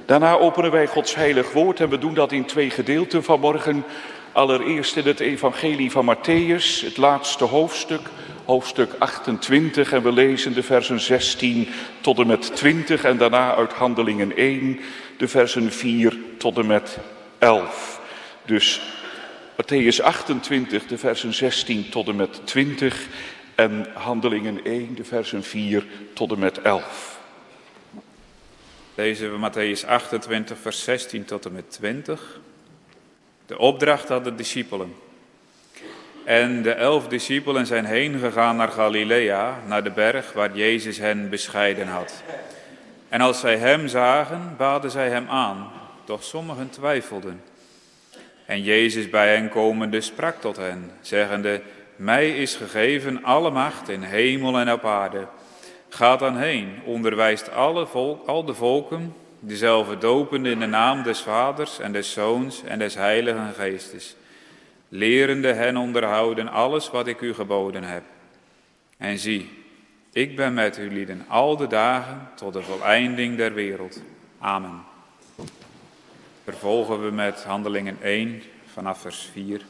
Daarna openen wij Gods heilig woord en we doen dat in 2 gedeelten vanmorgen. Allereerst in het evangelie van Mattheüs, het laatste hoofdstuk, hoofdstuk 28. En we lezen de versen 16 tot en met 20 en daarna uit Handelingen 1, de versen 4 tot en met 11. Dus Mattheüs 28, de versen 16 tot en met 20 en Handelingen 1, de versen 4 tot en met 11. Lezen we Mattheüs 28, vers 16 tot en met 20. De opdracht aan de discipelen. En de 11 discipelen zijn heen gegaan naar Galilea, naar de berg waar Jezus hen bescheiden had. En als zij hem zagen, baden zij hem aan, doch sommigen twijfelden. En Jezus bij hen komende sprak tot hen, zeggende: Mij is gegeven alle macht in hemel en op aarde. Gaat dan heen, onderwijst al de volken, dezelfde dopende in de naam des Vaders en des Zoons en des Heiligen Geestes, lerende hen onderhouden alles wat ik u geboden heb. En zie, ik ben met u lieden al de dagen tot de voleinding der wereld. Amen. Vervolgen we met Handelingen 1 vanaf vers 4.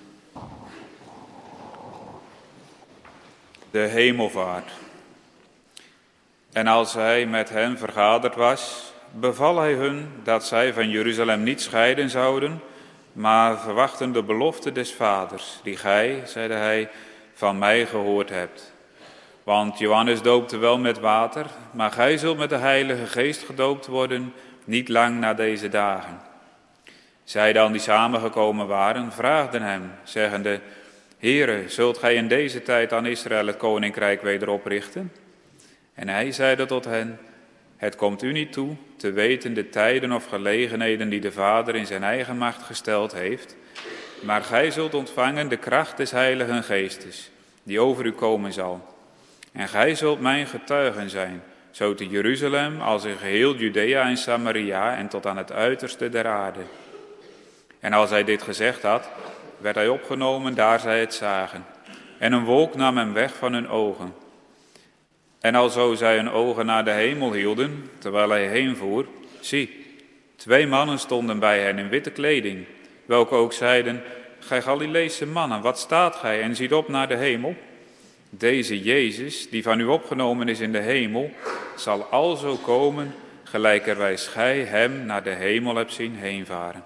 De hemelvaart. En als hij met hen vergaderd was, beval hij hun dat zij van Jeruzalem niet scheiden zouden, maar verwachten de belofte des Vaders, die gij, zeide hij, van mij gehoord hebt. Want Johannes doopte wel met water, maar gij zult met de Heilige Geest gedoopt worden, niet lang na deze dagen. Zij dan die samengekomen waren, vraagden hem, zeggende: Heere, zult gij in deze tijd aan Israël het koninkrijk weder oprichten? En hij zeide tot hen: Het komt u niet toe te weten de tijden of gelegenheden die de Vader in zijn eigen macht gesteld heeft, maar gij zult ontvangen de kracht des Heiligen Geestes, die over u komen zal. En gij zult mijn getuigen zijn, zo te Jeruzalem als in geheel Judea en Samaria en tot aan het uiterste der aarde. En als hij dit gezegd had, werd hij opgenomen daar zij het zagen. En een wolk nam hem weg van hun ogen. En alzo zij hun ogen naar de hemel hielden, terwijl hij heenvoer, zie, 2 mannen stonden bij hen in witte kleding, welke ook zeiden: Gij Galileese mannen, wat staat gij en ziet op naar de hemel? Deze Jezus, die van u opgenomen is in de hemel, zal alzo komen, gelijkerwijs gij hem naar de hemel hebt zien heenvaren.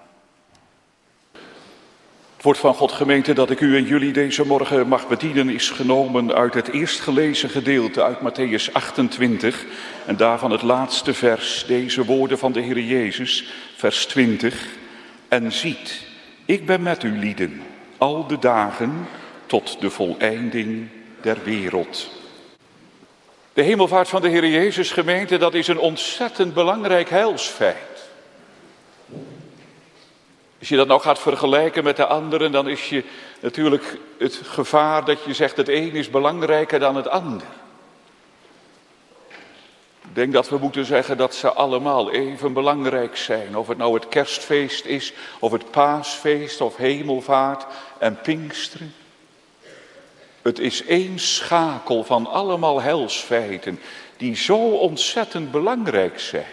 Het woord van God, gemeente, dat ik u en jullie deze morgen mag bedienen, is genomen uit het eerst gelezen gedeelte uit Mattheüs 28 en daarvan het laatste vers, deze woorden van de Heer Jezus, vers 20. En ziet, ik ben met u lieden, al de dagen tot de voleinding der wereld. De hemelvaart van de Heer Jezus, gemeente, dat is een ontzettend belangrijk heilsfeit. Als je dat nou gaat vergelijken met de anderen, dan is je natuurlijk het gevaar dat je zegt het een is belangrijker dan het ander. Ik denk dat we moeten zeggen dat ze allemaal even belangrijk zijn. Of het nou het kerstfeest is, of het paasfeest, of hemelvaart en Pinksteren. Het is één schakel van allemaal heilsfeiten die zo ontzettend belangrijk zijn.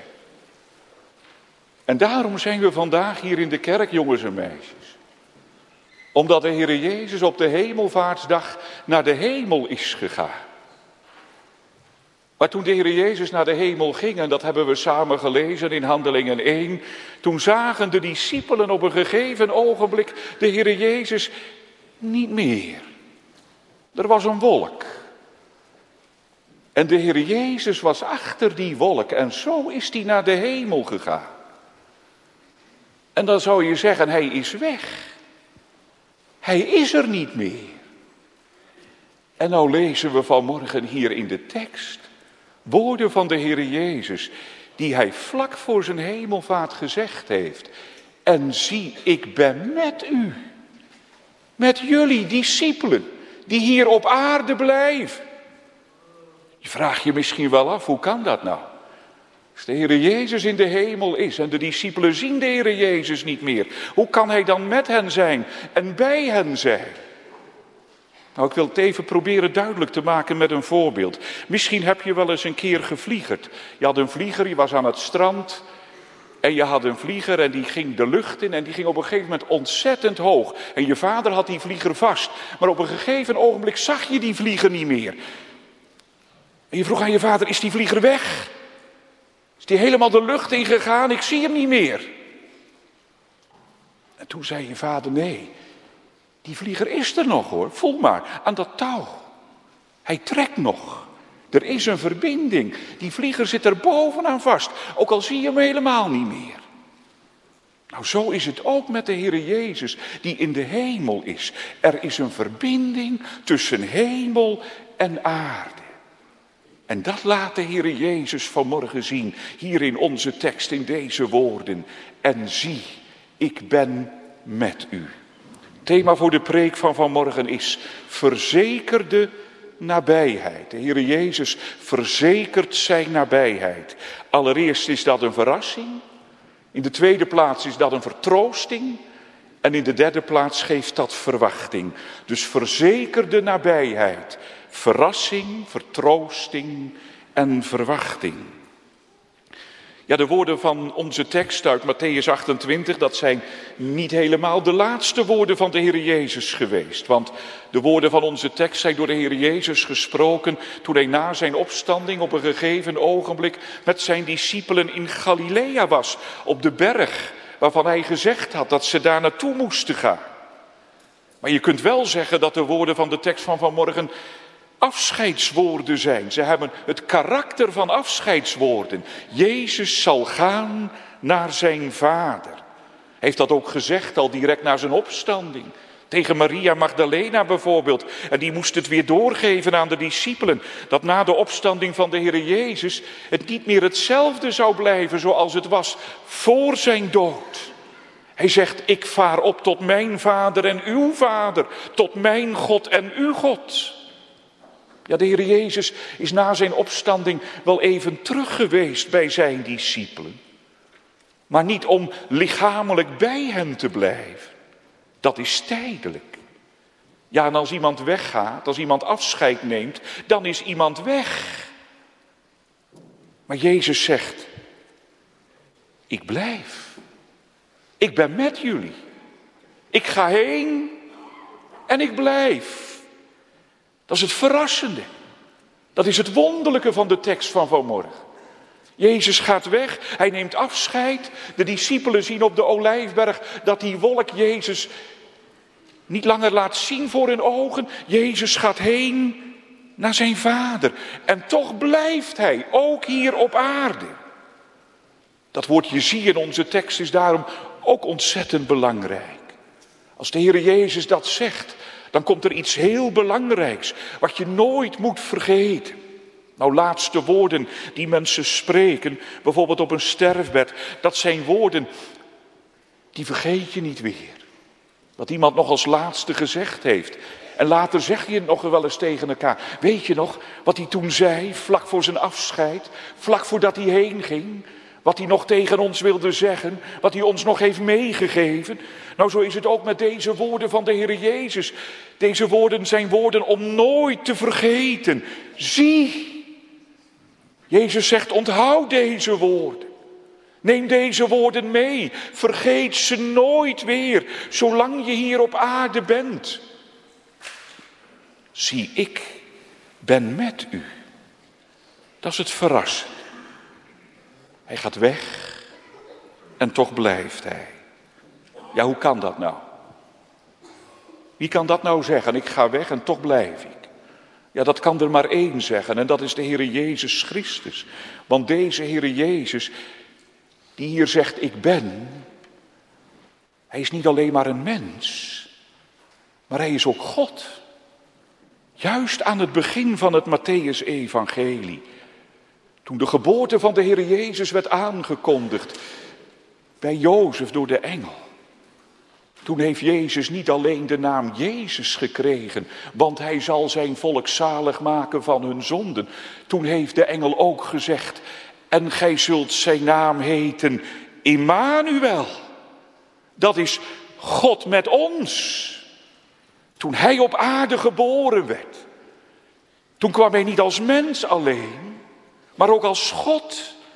En daarom zijn we vandaag hier in de kerk, jongens en meisjes. Omdat de Heer Jezus op de hemelvaartsdag naar de hemel is gegaan. Maar toen de Heer Jezus naar de hemel ging, en dat hebben we samen gelezen in Handelingen 1, toen zagen de discipelen op een gegeven ogenblik de Heer Jezus niet meer. Er was een wolk. En de Heer Jezus was achter die wolk en zo is hij naar de hemel gegaan. En dan zou je zeggen, hij is weg. Hij is er niet meer. En nou lezen we vanmorgen hier in de tekst woorden van de Heer Jezus, die hij vlak voor zijn hemelvaart gezegd heeft. En zie, ik ben met u. Met jullie discipelen, die hier op aarde blijven. Je vraagt je misschien wel af, hoe kan dat nou? Als de Heer Jezus in de hemel is en de discipelen zien de Heer Jezus niet meer, hoe kan hij dan met hen zijn en bij hen zijn? Nou, ik wil het even proberen duidelijk te maken met een voorbeeld. Misschien heb je wel eens een keer gevliegerd. Je had een vlieger, je was aan het strand En je had een vlieger en die ging de lucht in en die ging op een gegeven moment ontzettend hoog. En je vader had die vlieger vast. Maar op een gegeven ogenblik zag je die vlieger niet meer. En je vroeg aan je vader, is die vlieger weg? Is die helemaal de lucht ingegaan? Ik zie hem niet meer. En toen zei je vader, nee, die vlieger is er nog hoor. Voel maar, aan dat touw. Hij trekt nog. Er is een verbinding. Die vlieger zit er bovenaan vast. Ook al zie je hem helemaal niet meer. Nou, zo is het ook met de Heere Jezus die in de hemel is. Er is een verbinding tussen hemel en aarde. En dat laat de Heere Jezus vanmorgen zien. Hier in onze tekst, in deze woorden. En zie, ik ben met u. Het thema voor de preek van vanmorgen is verzekerde nabijheid. De Heere Jezus verzekert zijn nabijheid. Allereerst is dat een verrassing. In de tweede plaats is dat een vertroosting. En in de derde plaats geeft dat verwachting. Dus verzekerde nabijheid. Verrassing, vertroosting en verwachting. Ja, de woorden van onze tekst uit Mattheüs 28, dat zijn niet helemaal de laatste woorden van de Heere Jezus geweest. Want de woorden van onze tekst zijn door de Heere Jezus gesproken toen hij na zijn opstanding op een gegeven ogenblik met zijn discipelen in Galilea was, op de berg waarvan hij gezegd had dat ze daar naartoe moesten gaan. Maar je kunt wel zeggen dat de woorden van de tekst van vanmorgen afscheidswoorden zijn. Ze hebben het karakter van afscheidswoorden. Jezus zal gaan naar zijn Vader. Hij heeft dat ook gezegd al direct na zijn opstanding. Tegen Maria Magdalena bijvoorbeeld. En die moest het weer doorgeven aan de discipelen. Dat na de opstanding van de Heere Jezus het niet meer hetzelfde zou blijven zoals het was voor zijn dood. Hij zegt, ik vaar op tot mijn Vader en uw Vader. Tot mijn God en uw God. Ja, de Heer Jezus is na zijn opstanding wel even terug geweest bij zijn discipelen. Maar niet om lichamelijk bij hen te blijven. Dat is tijdelijk. Ja, en als iemand weggaat, als iemand afscheid neemt, dan is iemand weg. Maar Jezus zegt, ik blijf. Ik ben met jullie. Ik ga heen en ik blijf. Dat is het verrassende. Dat is het wonderlijke van de tekst van vanmorgen. Jezus gaat weg, hij neemt afscheid. De discipelen zien op de Olijfberg dat die wolk Jezus niet langer laat zien voor hun ogen. Jezus gaat heen naar zijn Vader. En toch blijft hij, ook hier op aarde. Dat woordje zie in onze tekst is daarom ook ontzettend belangrijk. Als de Heer Jezus dat zegt, dan komt er iets heel belangrijks, wat je nooit moet vergeten. Nou, laatste woorden die mensen spreken, bijvoorbeeld op een sterfbed, dat zijn woorden, die vergeet je niet weer. Wat iemand nog als laatste gezegd heeft. En later zeg je het nog wel eens tegen elkaar. Weet je nog wat hij toen zei, vlak voor zijn afscheid, vlak voordat hij heen ging? Wat hij nog tegen ons wilde zeggen, wat hij ons nog heeft meegegeven. Nou, zo is het ook met deze woorden van de Heer Jezus. Deze woorden zijn woorden om nooit te vergeten. Zie, Jezus zegt, onthoud deze woorden. Neem deze woorden mee. Vergeet ze nooit weer, zolang je hier op aarde bent. Zie, ik ben met u. Dat is het verrassen. Hij gaat weg en toch blijft hij. Ja, hoe kan dat nou? Wie kan dat nou zeggen? Ik ga weg en toch blijf ik. Ja, dat kan er maar één zeggen en dat is de Heere Jezus Christus. Want deze Heere Jezus, die hier zegt ik ben, hij is niet alleen maar een mens, maar hij is ook God. Juist aan het begin van het Mattheüs-evangelie. Toen de geboorte van de Heer Jezus werd aangekondigd bij Jozef door de engel. Toen heeft Jezus niet alleen de naam Jezus gekregen, want hij zal zijn volk zalig maken van hun zonden. Toen heeft de engel ook gezegd, en gij zult zijn naam heten Immanuel. Dat is God met ons. Toen hij op aarde geboren werd, toen kwam hij niet als mens alleen, maar ook als God.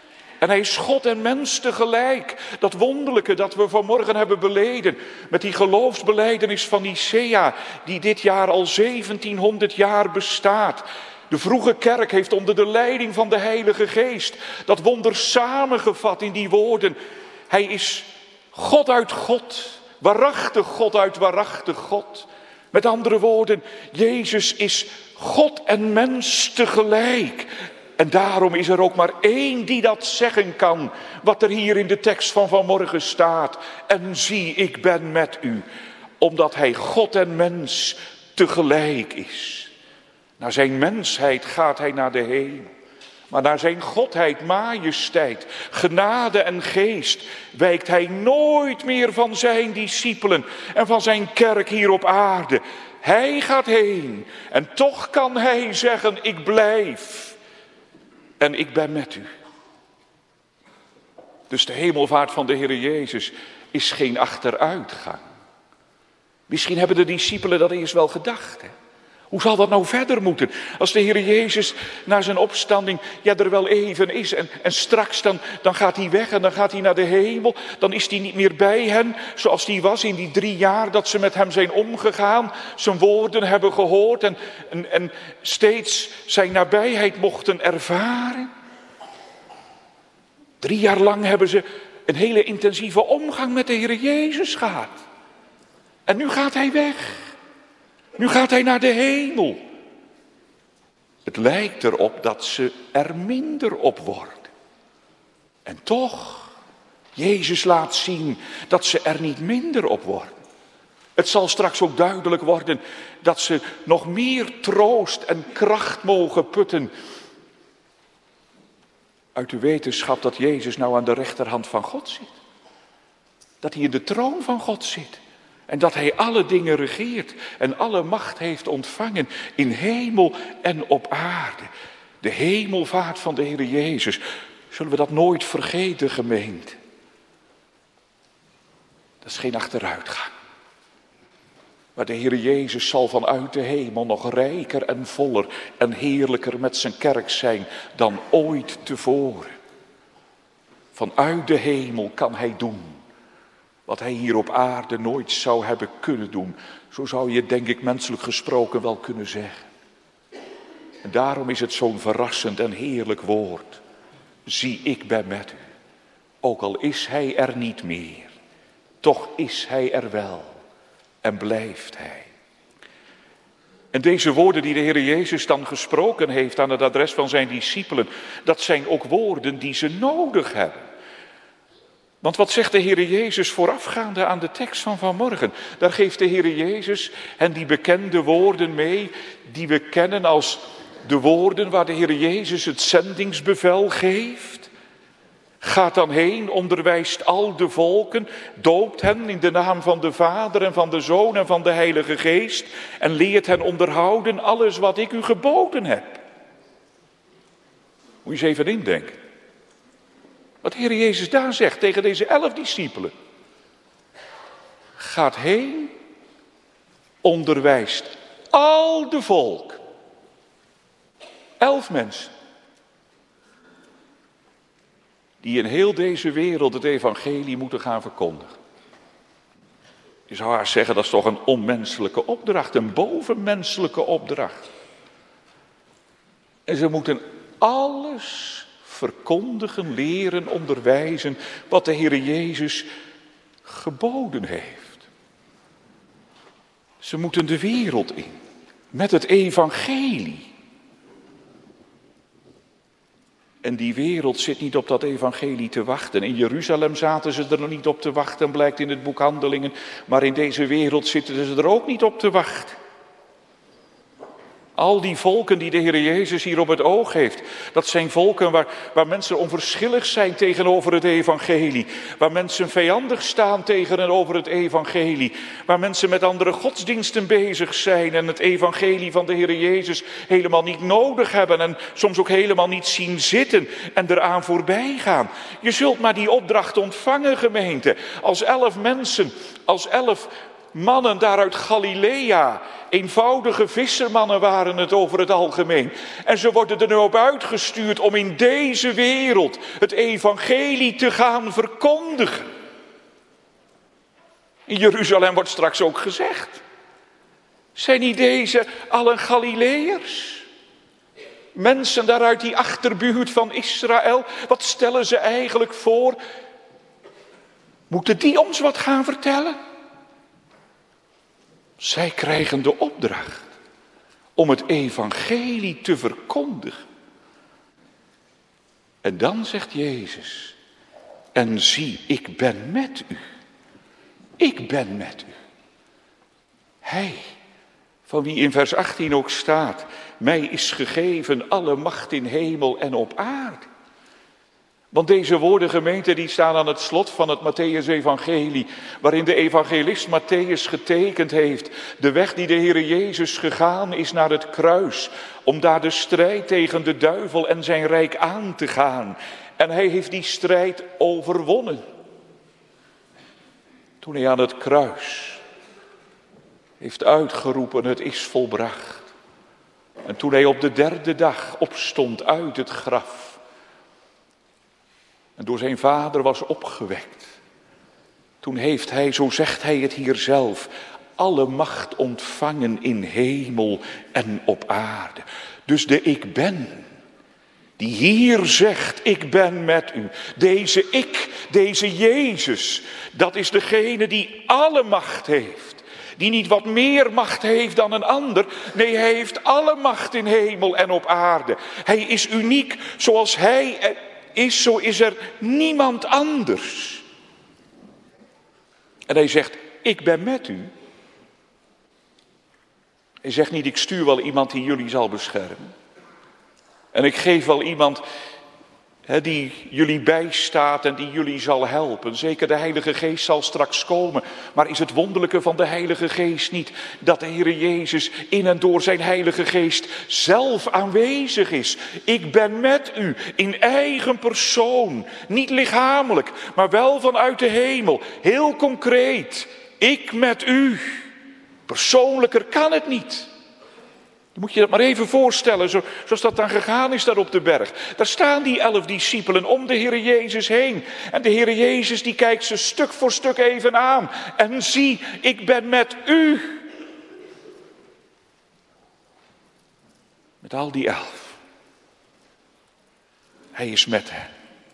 En hij is God en mens tegelijk. Dat wonderlijke dat we vanmorgen hebben beleden met die geloofsbelijdenis van Nicea, die dit jaar al 1700 jaar bestaat. De vroege kerk heeft onder de leiding van de Heilige Geest dat wonder samengevat in die woorden. Hij is God uit God, waarachtig God uit waarachtig God. Met andere woorden, Jezus is God en mens tegelijk. En daarom is er ook maar één die dat zeggen kan, wat er hier in de tekst van vanmorgen staat. En zie, ik ben met u, omdat hij God en mens tegelijk is. Naar zijn mensheid gaat hij naar de hemel. Maar naar zijn godheid, majesteit, genade en geest wijkt hij nooit meer van zijn discipelen en van zijn kerk hier op aarde. Hij gaat heen en toch kan hij zeggen, ik blijf en ik ben met u. Dus de hemelvaart van de Heer Jezus is geen achteruitgang. Misschien hebben de discipelen dat eerst wel gedacht, hè? Hoe zal dat nou verder moeten? Als de Heer Jezus na zijn opstanding er wel even is en straks dan gaat hij weg en dan gaat hij naar de hemel. Dan is hij niet meer bij hen zoals hij was in die 3 jaar dat ze met hem zijn omgegaan. Zijn woorden hebben gehoord en steeds zijn nabijheid mochten ervaren. 3 jaar lang hebben ze een hele intensieve omgang met de Heer Jezus gehad. En nu gaat hij weg. Nu gaat hij naar de hemel. Het lijkt erop dat ze er minder op worden. En toch, Jezus laat zien dat ze er niet minder op worden. Het zal straks ook duidelijk worden dat ze nog meer troost en kracht mogen putten uit de wetenschap dat Jezus nou aan de rechterhand van God zit. Dat hij in de troon van God zit. En dat hij alle dingen regeert en alle macht heeft ontvangen in hemel en op aarde. De hemelvaart van de Heer Jezus. Zullen we dat nooit vergeten, gemeente? Dat is geen achteruitgang. Maar de Heer Jezus zal vanuit de hemel nog rijker en voller en heerlijker met zijn kerk zijn dan ooit tevoren. Vanuit de hemel kan hij doen wat hij hier op aarde nooit zou hebben kunnen doen. Zo zou je, denk ik, menselijk gesproken wel kunnen zeggen. En daarom is het zo'n verrassend en heerlijk woord. Zie, ik ben met u. Ook al is hij er niet meer, toch is hij er wel en blijft hij. En deze woorden die de Heer Jezus dan gesproken heeft aan het adres van zijn discipelen, dat zijn ook woorden die ze nodig hebben. Want wat zegt de Heer Jezus voorafgaande aan de tekst van vanmorgen? Daar geeft de Heer Jezus hen die bekende woorden mee, die we kennen als de woorden waar de Heer Jezus het zendingsbevel geeft. Gaat dan heen, onderwijst al de volken, doopt hen in de naam van de Vader en van de Zoon en van de Heilige Geest en leert hen onderhouden alles wat ik u geboden heb. Moet je eens even indenken. Wat de Heer Jezus daar zegt tegen deze 11 discipelen. Gaat heen, onderwijst al de volk. 11 mensen. Die in heel deze wereld het evangelie moeten gaan verkondigen. Je zou haast zeggen, dat is toch een onmenselijke opdracht, een bovenmenselijke opdracht. En ze moeten alles verkondigen, leren, onderwijzen wat de Heer Jezus geboden heeft. Ze moeten de wereld in met het evangelie. En die wereld zit niet op dat evangelie te wachten. In Jeruzalem zaten ze er nog niet op te wachten, blijkt in het boek Handelingen. Maar in deze wereld zitten ze er ook niet op te wachten. Al die volken die de Heer Jezus hier op het oog heeft, dat zijn volken waar mensen onverschillig zijn tegenover het evangelie. Waar mensen vijandig staan tegenover het evangelie. Waar mensen met andere godsdiensten bezig zijn en het evangelie van de Heer Jezus helemaal niet nodig hebben. En soms ook helemaal niet zien zitten en eraan voorbij gaan. Je zult maar die opdracht ontvangen, gemeente. Als 11 mensen, als 11 mannen daar uit Galilea. Eenvoudige vissermannen waren het over het algemeen. En ze worden er nu op uitgestuurd om in deze wereld het evangelie te gaan verkondigen. In Jeruzalem wordt straks ook gezegd. Zijn niet deze allen Galileërs? Mensen daar uit die achterbuurt van Israël, wat stellen ze eigenlijk voor? Moeten die ons wat gaan vertellen? Zij krijgen de opdracht om het evangelie te verkondigen. En dan zegt Jezus, en zie, ik ben met u. Ik ben met u. Hij, van wie in vers 18 ook staat, mij is gegeven alle macht in hemel en op aarde. Want deze woorden, gemeente, die staan aan het slot van het Mattheüs-evangelie, waarin de evangelist Matthäus getekend heeft. De weg die de Heere Jezus gegaan is naar het kruis, om daar de strijd tegen de duivel en zijn rijk aan te gaan. En hij heeft die strijd overwonnen. Toen hij aan het kruis heeft uitgeroepen, het is volbracht. En toen hij op de derde dag opstond uit het graf en door zijn vader was opgewekt. Toen heeft hij, zo zegt hij het hier zelf, alle macht ontvangen in hemel en op aarde. Dus de ik ben, die hier zegt, ik ben met u. Deze ik, deze Jezus, dat is degene die alle macht heeft. Die niet wat meer macht heeft dan een ander. Nee, hij heeft alle macht in hemel en op aarde. Hij is uniek. Zoals hij is, zo is er niemand anders. En hij zegt, ik ben met u. Hij zegt niet, ik stuur wel iemand die jullie zal beschermen. En ik geef wel iemand die jullie bijstaat en die jullie zal helpen. Zeker de Heilige Geest zal straks komen. Maar is het wonderlijke van de Heilige Geest niet dat de Heere Jezus in en door zijn Heilige Geest zelf aanwezig is? Ik ben met u in eigen persoon. Niet lichamelijk, maar wel vanuit de hemel. Heel concreet. Ik met u. Persoonlijker kan het niet. Dan moet je dat maar even voorstellen, zoals dat dan gegaan is daar op de berg. Daar staan die 11 discipelen om de Heere Jezus heen. En de Heere Jezus die kijkt ze stuk voor stuk even aan. En zie, ik ben met u. Met al die 11. Hij is met hen.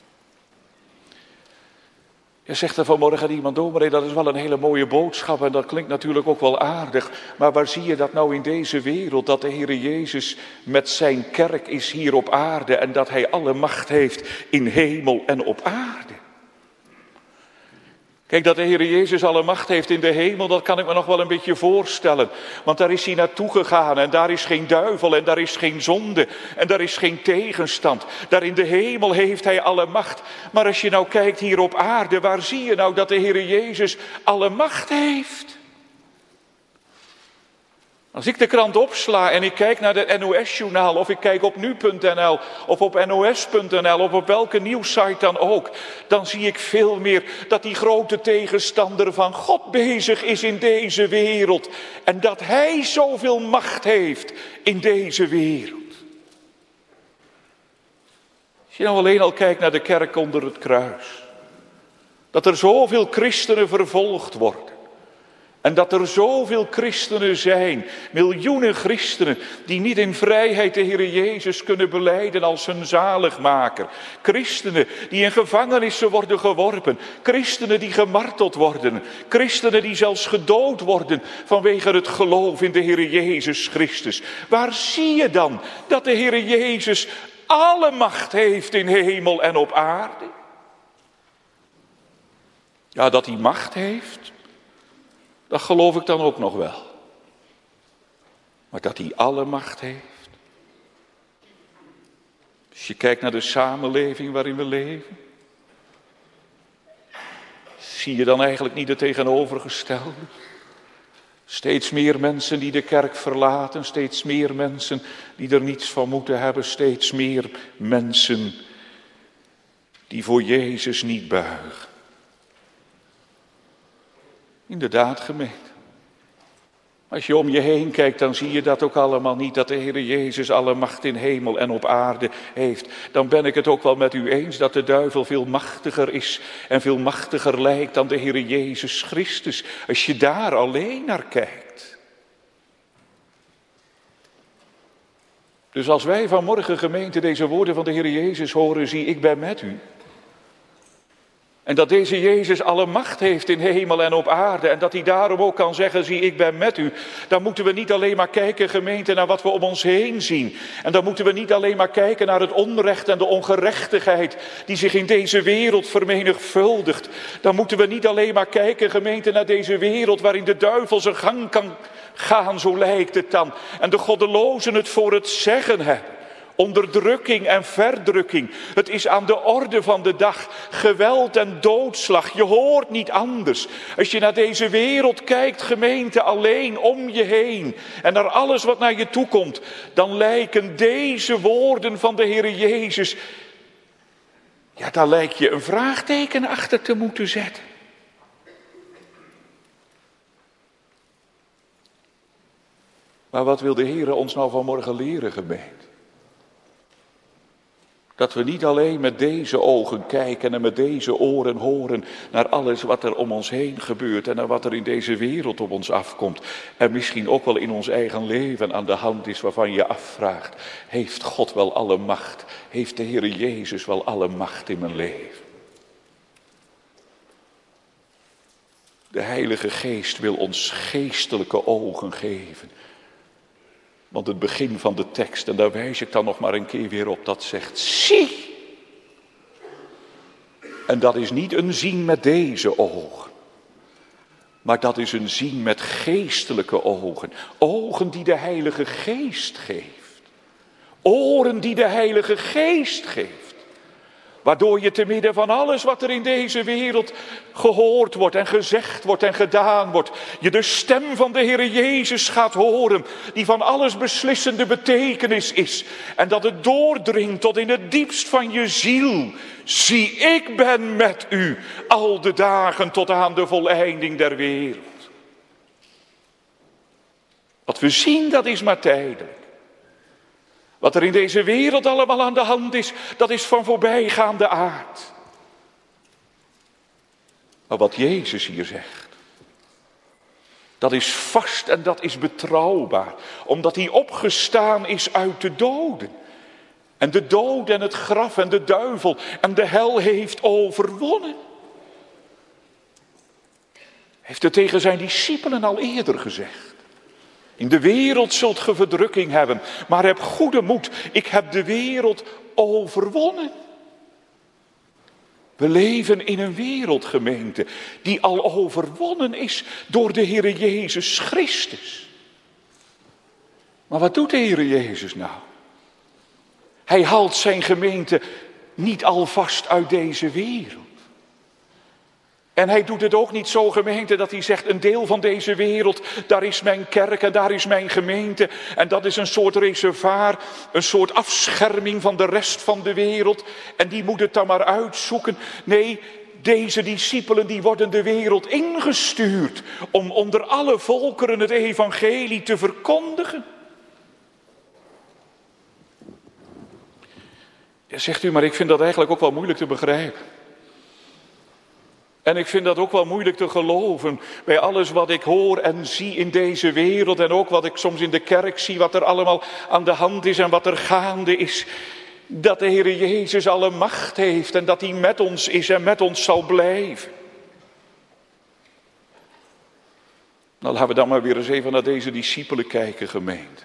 Je zegt er vanmorgen iemand, dominee, dat is wel een hele mooie boodschap en dat klinkt natuurlijk ook wel aardig. Maar waar zie je dat nou in deze wereld, dat de Heere Jezus met zijn kerk is hier op aarde en dat hij alle macht heeft in hemel en op aarde? Kijk, dat de Heere Jezus alle macht heeft in de hemel, dat kan ik me nog wel een beetje voorstellen. Want daar is hij naartoe gegaan en daar is geen duivel en daar is geen zonde en daar is geen tegenstand. Daar in de hemel heeft hij alle macht. Maar als je nou kijkt hier op aarde, waar zie je nou dat de Heere Jezus alle macht heeft? Als ik de krant opsla en ik kijk naar de NOS-journaal of ik kijk op nu.nl of op NOS.nl of op welke nieuwssite dan ook, dan zie ik veel meer dat die grote tegenstander van God bezig is in deze wereld. En dat hij zoveel macht heeft in deze wereld. Als je nou alleen al kijkt naar de kerk onder het kruis, dat er zoveel christenen vervolgd worden. En dat er zoveel christenen zijn, miljoenen christenen, die niet in vrijheid de Heere Jezus kunnen belijden als hun zaligmaker. Christenen die in gevangenissen worden geworpen. Christenen die gemarteld worden. Christenen die zelfs gedood worden vanwege het geloof in de Heere Jezus Christus. Waar zie je dan dat de Heere Jezus alle macht heeft in hemel en op aarde? Ja, dat hij macht heeft, dat geloof ik dan ook nog wel. Maar dat hij alle macht heeft. Als je kijkt naar de samenleving waarin we leven, zie je dan eigenlijk niet het tegenovergestelde? Steeds meer mensen die de kerk verlaten, steeds meer mensen die er niets van moeten hebben, steeds meer mensen die voor Jezus niet buigen. Inderdaad, gemeente. Als je om je heen kijkt, dan zie je dat ook allemaal niet, dat de Heer Jezus alle macht in hemel en op aarde heeft. Dan ben ik het ook wel met u eens dat de duivel veel machtiger is en veel machtiger lijkt dan de Heer Jezus Christus. Als je daar alleen naar kijkt. Dus als wij vanmorgen, gemeente, deze woorden van de Heer Jezus horen, zie ik ben met u. En dat deze Jezus alle macht heeft in hemel en op aarde. En dat hij daarom ook kan zeggen, zie ik ben met u. Dan moeten we niet alleen maar kijken, gemeente, naar wat we om ons heen zien. En dan moeten we niet alleen maar kijken naar het onrecht en de ongerechtigheid die zich in deze wereld vermenigvuldigt. Dan moeten we niet alleen maar kijken, gemeente, naar deze wereld waarin de duivel zijn gang kan gaan, zo lijkt het dan. En de goddelozen het voor het zeggen hebben. Onderdrukking en verdrukking. Het is aan de orde van de dag. Geweld en doodslag. Je hoort niet anders. Als je naar deze wereld kijkt, gemeente, alleen om je heen. En naar alles wat naar je toe komt. Dan lijken deze woorden van de Heer Jezus. Ja, daar lijkt je een vraagteken achter te moeten zetten. Maar wat wil de Heer ons nou vanmorgen leren, gemeente? Dat we niet alleen met deze ogen kijken en met deze oren horen naar alles wat er om ons heen gebeurt en naar wat er in deze wereld op ons afkomt. En misschien ook wel in ons eigen leven aan de hand is waarvan je afvraagt, heeft God wel alle macht? Heeft de Heer Jezus wel alle macht in mijn leven? De Heilige Geest wil ons geestelijke ogen geven. Want het begin van de tekst, en daar wijs ik dan nog maar een keer weer op, dat zegt, zie. En dat is niet een zien met deze ogen. Maar dat is een zien met geestelijke ogen. Ogen die de Heilige Geest geeft. Oren die de Heilige Geest geeft. Waardoor je te midden van alles wat er in deze wereld gehoord wordt en gezegd wordt en gedaan wordt, je de stem van de Heer Jezus gaat horen, die van alles beslissende betekenis is. En dat het doordringt tot in het diepst van je ziel. Zie, ik ben met u al de dagen tot aan de voleinding der wereld. Wat we zien, dat is maar tijdelijk. Wat er in deze wereld allemaal aan de hand is, dat is van voorbijgaande aard. Maar wat Jezus hier zegt, dat is vast en dat is betrouwbaar. Omdat hij opgestaan is uit de doden. En de dood en het graf en de duivel en de hel heeft overwonnen. Heeft het tegen zijn discipelen al eerder gezegd. In de wereld zult ge verdrukking hebben, maar heb goede moed. Ik heb de wereld overwonnen. We leven in een wereldgemeente die al overwonnen is door de Heer Jezus Christus. Maar wat doet de Heer Jezus nou? Hij haalt zijn gemeente niet alvast uit deze wereld. En hij doet het ook niet zo, gemeente, dat hij zegt, een deel van deze wereld, daar is mijn kerk en daar is mijn gemeente. En dat is een soort reservoir, een soort afscherming van de rest van de wereld. En die moet het dan maar uitzoeken. Nee, deze discipelen die worden de wereld ingestuurd om onder alle volkeren het evangelie te verkondigen. Ja, zegt u, maar ik vind dat eigenlijk ook wel moeilijk te begrijpen. En ik vind dat ook wel moeilijk te geloven bij alles wat ik hoor en zie in deze wereld. En ook wat ik soms in de kerk zie, wat er allemaal aan de hand is en wat er gaande is. Dat de Heer Jezus alle macht heeft en dat hij met ons is en met ons zal blijven. Nou, laten we dan maar weer eens even naar deze discipelen kijken, gemeente.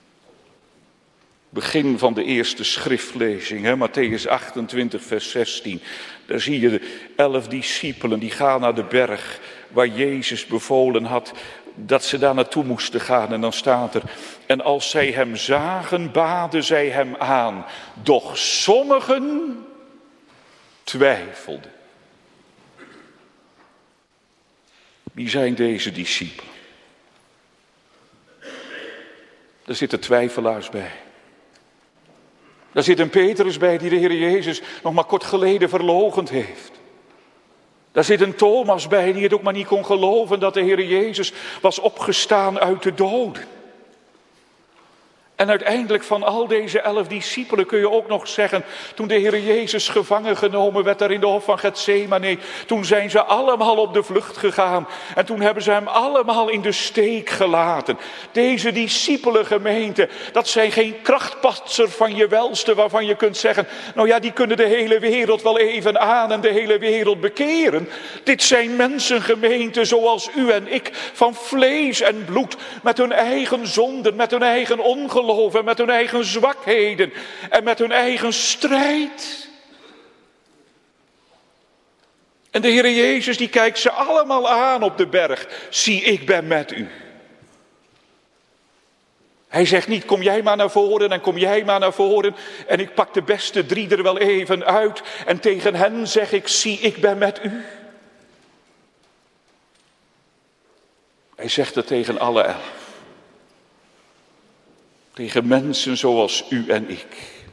Begin van de eerste schriftlezing, Mattheüs 28, vers 16. Daar zie je de 11 discipelen, die gaan naar de berg waar Jezus bevolen had dat ze daar naartoe moesten gaan. En dan staat er, en als zij hem zagen, baden zij hem aan. Doch sommigen twijfelden. Wie zijn deze discipelen? Er zitten twijfelaars bij. Daar zit een Petrus bij die de Heer Jezus nog maar kort geleden verloochend heeft. Daar zit een Thomas bij die het ook maar niet kon geloven dat de Heer Jezus was opgestaan uit de doden. En uiteindelijk van al deze 11 discipelen kun je ook nog zeggen, toen de Heer Jezus gevangen genomen werd daar in de hof van Getsemane, toen zijn ze allemaal op de vlucht gegaan en toen hebben ze hem allemaal in de steek gelaten. Deze discipelengemeente, dat zijn geen krachtpatser van je welste waarvan je kunt zeggen, nou ja, die kunnen de hele wereld wel even aan en de hele wereld bekeren. Dit zijn mensengemeenten zoals u en ik, van vlees en bloed, met hun eigen zonden, met hun eigen ongeloof en met hun eigen zwakheden en met hun eigen strijd. En de Heer Jezus die kijkt ze allemaal aan op de berg. Zie, ik ben met u. Hij zegt niet, kom jij maar naar voren en kom jij maar naar voren. En ik pak de beste 3 er wel even uit. En tegen hen zeg ik, zie, ik ben met u. Hij zegt het tegen alle 11. Tegen mensen zoals u en ik.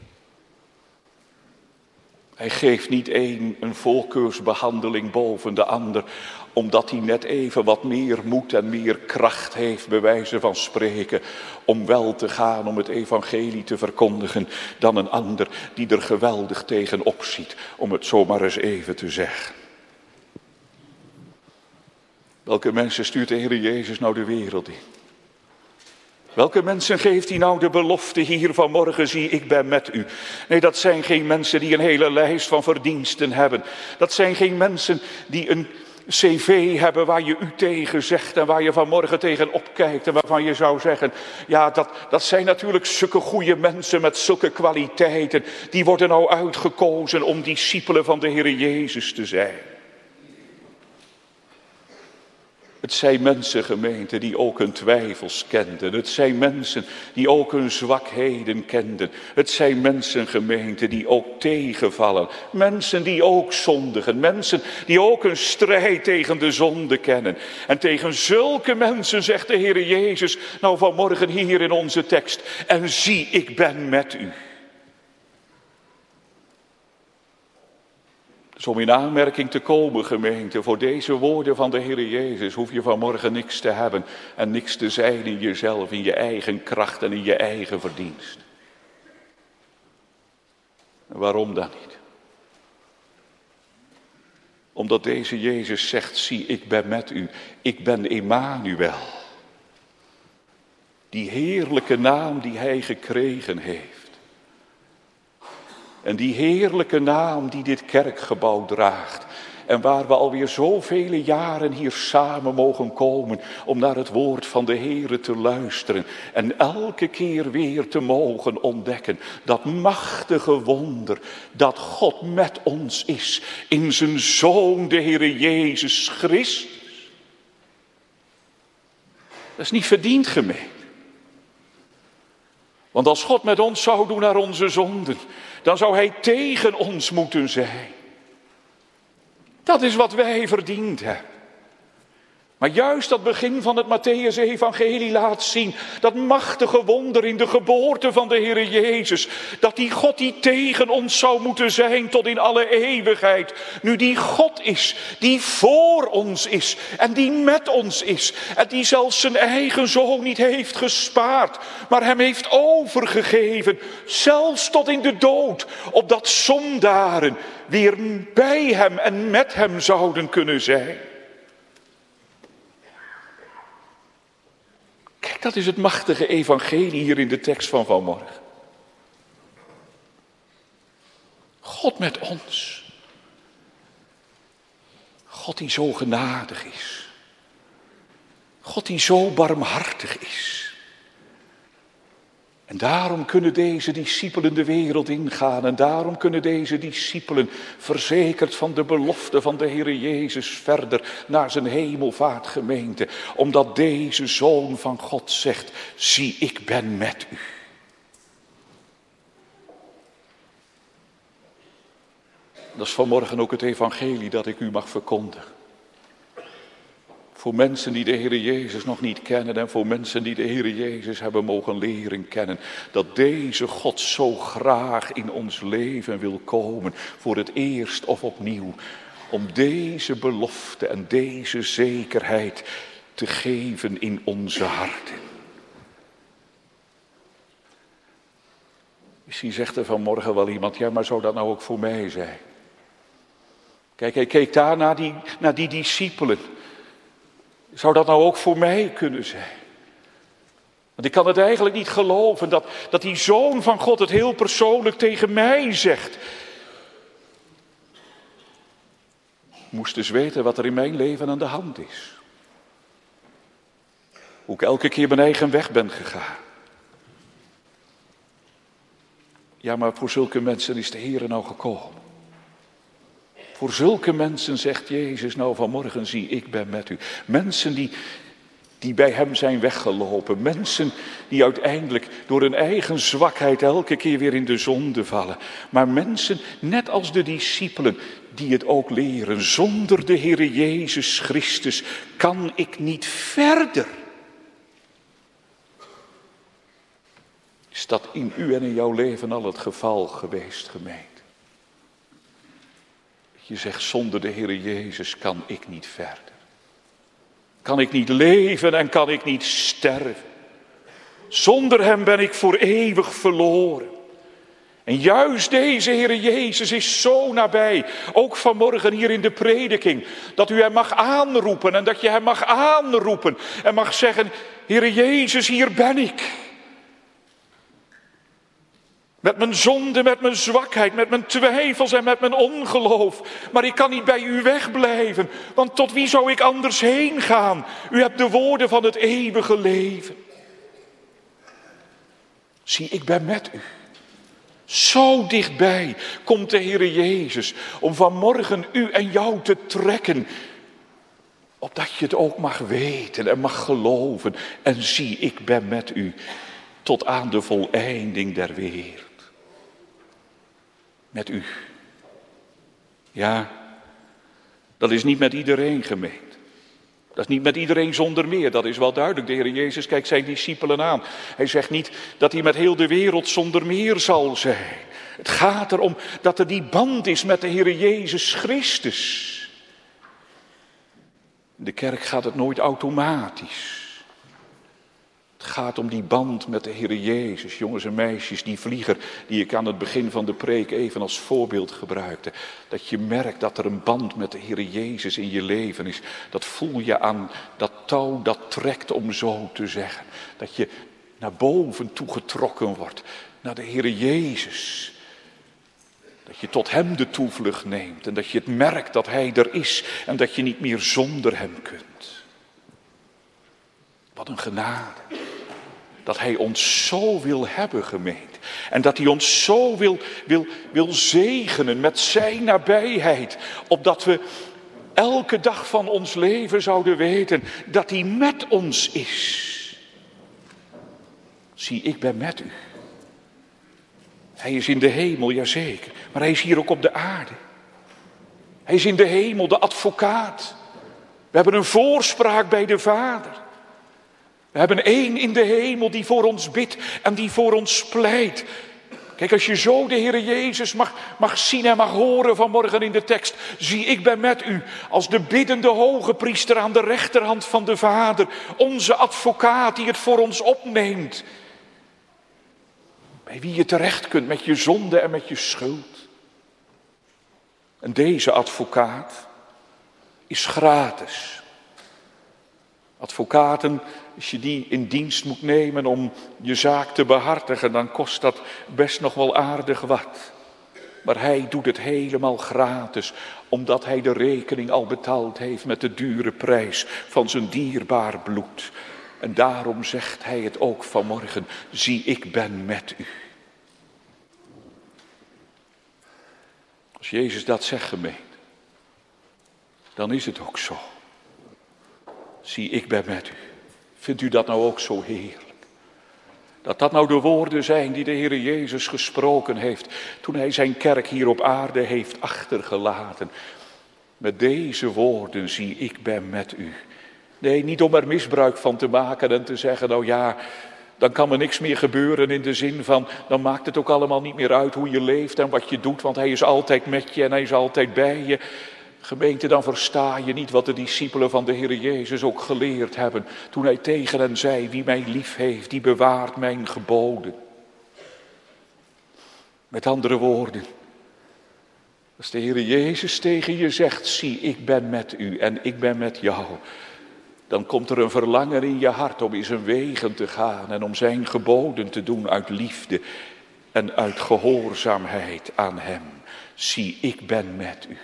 Hij geeft niet een voorkeursbehandeling boven de ander, omdat hij net even wat meer moed en meer kracht heeft, bij wijze van spreken, om wel te gaan, om het evangelie te verkondigen, dan een ander die er geweldig tegenop ziet, om het zomaar eens even te zeggen. Welke mensen stuurt de Heer Jezus nou de wereld in? Welke mensen geeft hij nou de belofte hier vanmorgen, zie ik ben met u? Nee, dat zijn geen mensen die een hele lijst van verdiensten hebben. Dat zijn geen mensen die een cv hebben waar je u tegen zegt en waar je vanmorgen tegen opkijkt en waarvan je zou zeggen, ja, dat zijn natuurlijk zulke goede mensen met zulke kwaliteiten. Die worden nou uitgekozen om discipelen van de Heer Jezus te zijn. Het zijn mensen, gemeente, die ook hun twijfels kenden. Het zijn mensen die ook hun zwakheden kenden. Het zijn mensen, gemeente, die ook tegenvallen. Mensen die ook zondigen. Mensen die ook een strijd tegen de zonde kennen. En tegen zulke mensen zegt de Heer Jezus, nou vanmorgen hier in onze tekst, en zie, ik ben met u. Dus om in aanmerking te komen, gemeente, voor deze woorden van de Heer Jezus, hoef je vanmorgen niks te hebben en niks te zijn in jezelf, in je eigen kracht en in je eigen verdienst. En waarom dan niet? Omdat deze Jezus zegt, zie, ik ben met u, ik ben Emmanuel. Die heerlijke naam die hij gekregen heeft. En die heerlijke naam die dit kerkgebouw draagt. En waar we alweer zoveel jaren hier samen mogen komen om naar het woord van de Heere te luisteren. En elke keer weer te mogen ontdekken dat machtige wonder dat God met ons is in zijn Zoon de Heere Jezus Christus. Dat is niet verdiend, gemeente. Want als God met ons zou doen naar onze zonden, dan zou hij tegen ons moeten zijn. Dat is wat wij verdiend hebben. Maar juist dat begin van het Mattheüs-evangelie laat zien, dat machtige wonder in de geboorte van de Heer Jezus, dat die God die tegen ons zou moeten zijn tot in alle eeuwigheid, nu die God is, die voor ons is en die met ons is en die zelfs zijn eigen zoon niet heeft gespaard, maar hem heeft overgegeven, zelfs tot in de dood, opdat zondaren weer bij hem en met hem zouden kunnen zijn. Kijk, dat is het machtige evangelie hier in de tekst van vanmorgen. God met ons. God die zo genadig is. God die zo barmhartig is. En daarom kunnen deze discipelen de wereld ingaan. En daarom kunnen deze discipelen, verzekerd van de belofte van de Heer Jezus, verder naar zijn hemelvaartgemeente. Omdat deze Zoon van God zegt, zie, ik ben met u. Dat is vanmorgen ook het evangelie dat ik u mag verkondigen. Voor mensen die de Heer Jezus nog niet kennen en voor mensen die de Heer Jezus hebben mogen leren kennen. Dat deze God zo graag in ons leven wil komen, voor het eerst of opnieuw. om deze belofte en deze zekerheid te geven in onze harten. Misschien zegt er vanmorgen wel iemand, ja, maar zou dat nou ook voor mij zijn? Kijk, hij keek daar naar die discipelen. Zou dat nou ook voor mij kunnen zijn? Want ik kan het eigenlijk niet geloven dat die Zoon van God het heel persoonlijk tegen mij zegt. Ik moest dus weten wat er in mijn leven aan de hand is. Hoe ik elke keer mijn eigen weg ben gegaan. Ja, maar voor zulke mensen is de Heer nou gekomen. Voor zulke mensen zegt Jezus, nou vanmorgen zie ik ben met u. Mensen die bij hem zijn weggelopen. Mensen die uiteindelijk door hun eigen zwakheid elke keer weer in de zonde vallen. Maar mensen, net als de discipelen, die het ook leren. Zonder de Heere Jezus Christus kan ik niet verder. Is dat in u en in jouw leven al het geval geweest, gemeente? Je zegt, zonder de Heere Jezus kan ik niet verder. Kan ik niet leven en kan ik niet sterven. Zonder hem ben ik voor eeuwig verloren. En juist deze Heere Jezus is zo nabij, ook vanmorgen hier in de prediking, dat u hem mag aanroepen en dat je hem mag aanroepen en mag zeggen, Heere Jezus, hier ben ik. Met mijn zonde, met mijn zwakheid, met mijn twijfels en met mijn ongeloof. Maar ik kan niet bij u wegblijven, want tot wie zou ik anders heen gaan? U hebt de woorden van het eeuwige leven. Zie, ik ben met u. Zo dichtbij komt de Heere Jezus om vanmorgen u en jou te trekken. Opdat je het ook mag weten en mag geloven. En zie, ik ben met u tot aan de voleinding der wereld. Met u. Ja, dat is niet met iedereen gemeend. Dat is niet met iedereen zonder meer, dat is wel duidelijk. De Heer Jezus kijkt zijn discipelen aan. Hij zegt niet dat hij met heel de wereld zonder meer zal zijn. Het gaat erom dat er die band is met de Heer Jezus Christus. In de kerk gaat het nooit automatisch. Het gaat om die band met de Heer Jezus. Jongens en meisjes, die vlieger die ik aan het begin van de preek even als voorbeeld gebruikte. Dat je merkt dat er een band met de Heer Jezus in je leven is. Dat voel je aan dat touw dat trekt, om zo te zeggen. Dat je naar boven toe getrokken wordt. Naar de Heer Jezus. Dat je tot hem de toevlucht neemt. En dat je het merkt dat hij er is. En dat je niet meer zonder hem kunt. Wat een genade. Dat hij ons zo wil hebben, gemeente. En dat hij ons zo wil zegenen met zijn nabijheid. Opdat we elke dag van ons leven zouden weten dat hij met ons is. Zie, ik ben met u. Hij is in de hemel, jazeker. Maar hij is hier ook op de aarde. Hij is in de hemel, de advocaat. We hebben een voorspraak bij de Vader. We hebben één in de hemel die voor ons bidt en die voor ons pleit. Kijk, als je zo de Heer Jezus mag zien en mag horen vanmorgen in de tekst. Zie, ik ben met u als de biddende hoge priester aan de rechterhand van de Vader. Onze advocaat die het voor ons opneemt. Bij wie je terecht kunt met je zonde en met je schuld. En deze advocaat is gratis. Advocaten, als je die in dienst moet nemen om je zaak te behartigen, dan kost dat best nog wel aardig wat. Maar hij doet het helemaal gratis, omdat hij de rekening al betaald heeft met de dure prijs van zijn dierbaar bloed. En daarom zegt hij het ook vanmorgen, zie, ik ben met u. Als Jezus dat zegt, gemeente, dan is het ook zo. Zie, ik ben met u. Vindt u dat nou ook zo heerlijk? Dat dat nou de woorden zijn die de Heer Jezus gesproken heeft toen hij zijn kerk hier op aarde heeft achtergelaten. Met deze woorden, zie, ik ben met u. Nee, niet om er misbruik van te maken en te zeggen, nou ja, dan kan er niks meer gebeuren in de zin van, dan maakt het ook allemaal niet meer uit hoe je leeft en wat je doet, want hij is altijd met je en hij is altijd bij je. Gemeente, dan versta je niet wat de discipelen van de Heer Jezus ook geleerd hebben. Toen hij tegen hen zei, wie mij lief heeft, die bewaart mijn geboden. Met andere woorden, als de Heer Jezus tegen je zegt, zie, ik ben met u en ik ben met jou. Dan komt er een verlangen in je hart om in zijn wegen te gaan en om zijn geboden te doen uit liefde en uit gehoorzaamheid aan hem. Zie, ik ben met u.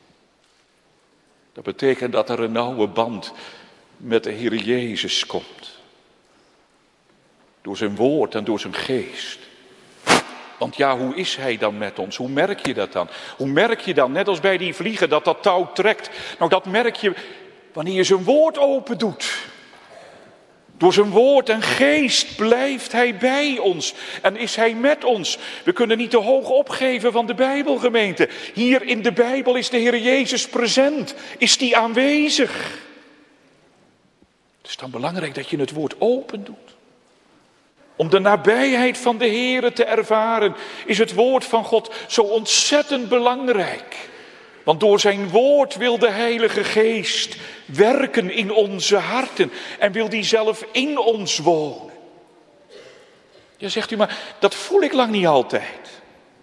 Dat betekent dat er een nauwe band met de Heer Jezus komt. Door zijn woord en door zijn geest. Want ja, hoe is hij dan met ons? Hoe merk je dat dan? Hoe merk je dan, net als bij die vliegen, dat dat touw trekt? Nou, dat merk je wanneer je zijn woord open doet. Door zijn woord en geest blijft hij bij ons en is hij met ons. We kunnen niet te hoog opgeven van de Bijbelgemeente. Hier in de Bijbel is de Heer Jezus present, is hij aanwezig. Het is dan belangrijk dat je het woord open doet. Om de nabijheid van de Heer te ervaren is het woord van God zo ontzettend belangrijk. Want door zijn woord wil de Heilige Geest werken in onze harten en wil die zelf in ons wonen. Ja, zegt u, maar dat voel ik lang niet altijd.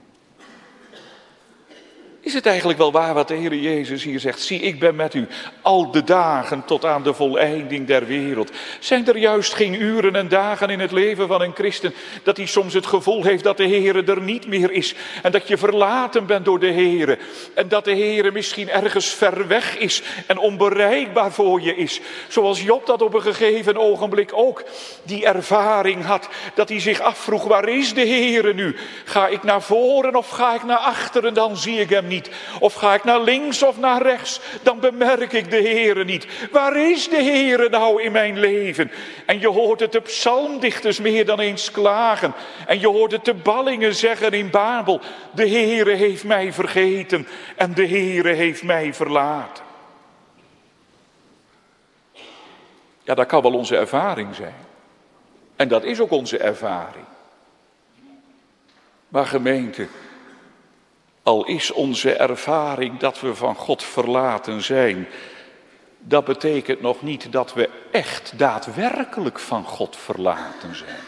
Is het eigenlijk wel waar wat de Heer Jezus hier zegt? Zie, ik ben met u al de dagen tot aan de voleinding der wereld. Zijn er juist geen uren en dagen in het leven van een christen dat hij soms het gevoel heeft dat de Heer er niet meer is. En dat je verlaten bent door de Heer. En dat de Heer misschien ergens ver weg is en onbereikbaar voor je is. Zoals Job dat op een gegeven ogenblik ook die ervaring had. Dat hij zich afvroeg, waar is de Heer nu? Ga ik naar voren of ga ik naar achteren, dan zie ik hem niet. Of ga ik naar links of naar rechts, dan bemerk ik de Heere niet. Waar is de Heere nou in mijn leven? En je hoort het de psalmdichters meer dan eens klagen. En je hoort het de ballingen zeggen in Babel. De Heere heeft mij vergeten en de Heere heeft mij verlaten. Ja, dat kan wel onze ervaring zijn. En dat is ook onze ervaring. Maar gemeente, al is onze ervaring dat we van God verlaten zijn, dat betekent nog niet dat we echt daadwerkelijk van God verlaten zijn.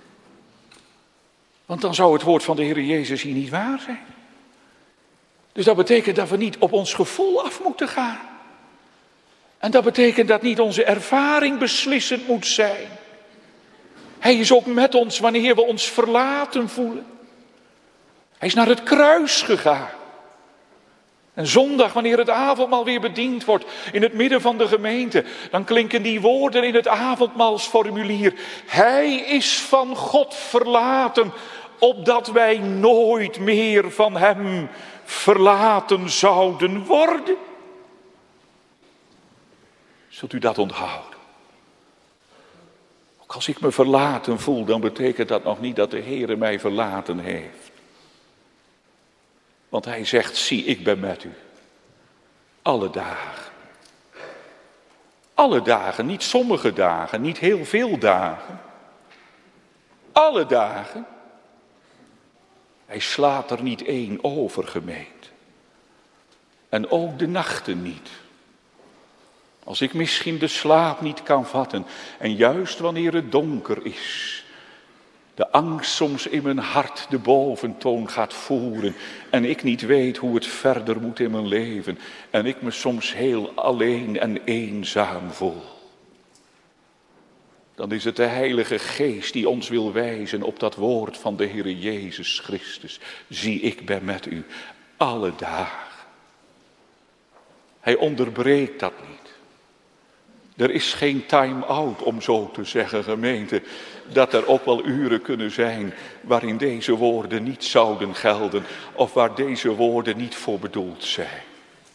Want dan zou het woord van de Heer Jezus hier niet waar zijn. Dus dat betekent dat we niet op ons gevoel af moeten gaan. En dat betekent dat niet onze ervaring beslissend moet zijn. Hij is ook met ons wanneer we ons verlaten voelen. Hij is naar het kruis gegaan. En zondag, wanneer het avondmaal weer bediend wordt in het midden van de gemeente, dan klinken die woorden in het avondmaalsformulier. Hij is van God verlaten, opdat wij nooit meer van hem verlaten zouden worden. Zult u dat onthouden? Ook als ik me verlaten voel, dan betekent dat nog niet dat de Heere mij verlaten heeft. Want hij zegt, zie, ik ben met u. Alle dagen. Alle dagen, niet sommige dagen, niet heel veel dagen. Alle dagen. Hij slaat er niet één over, gemeente. En ook de nachten niet. Als ik misschien de slaap niet kan vatten. En juist wanneer het donker is. De angst soms in mijn hart de boventoon gaat voeren. En ik niet weet hoe het verder moet in mijn leven. En ik me soms heel alleen en eenzaam voel. Dan is het de Heilige Geest die ons wil wijzen op dat woord van de Heer Jezus Christus. Zie, ik ben met u alle dagen. Hij onderbreekt dat niet. Er is geen time-out, om zo te zeggen, gemeente, dat er ook wel uren kunnen zijn waarin deze woorden niet zouden gelden of waar deze woorden niet voor bedoeld zijn.